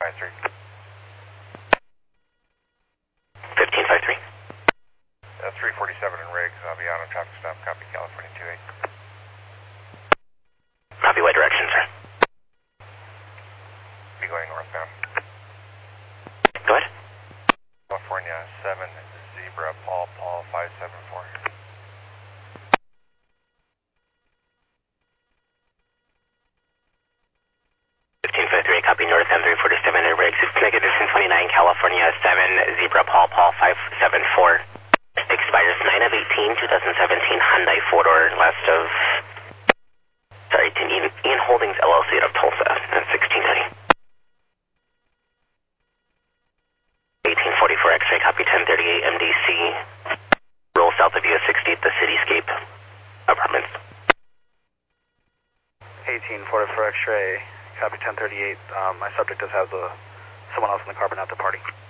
1553. 1553. 347 in Riggs. I'll be on a traffic stop. Copy California 28. Copy, what direction, sir? Be going northbound. Go ahead. California 7 Zebra Paul 574. 1553, copy north M347 at Riggs. Connected distance 29, California 7 Zebra Paul 574. Expires 9 of 18, 2017 Hyundai 4-door, last of, sorry, to Ian Holdings LLC out of Tulsa, at 1690. 1844 X-ray, copy 1038 MDC. Roll south of US 60 at the Cityscape Apartments. 1844 X-ray, copy 1038. My subject does have someone else in the car but not the party.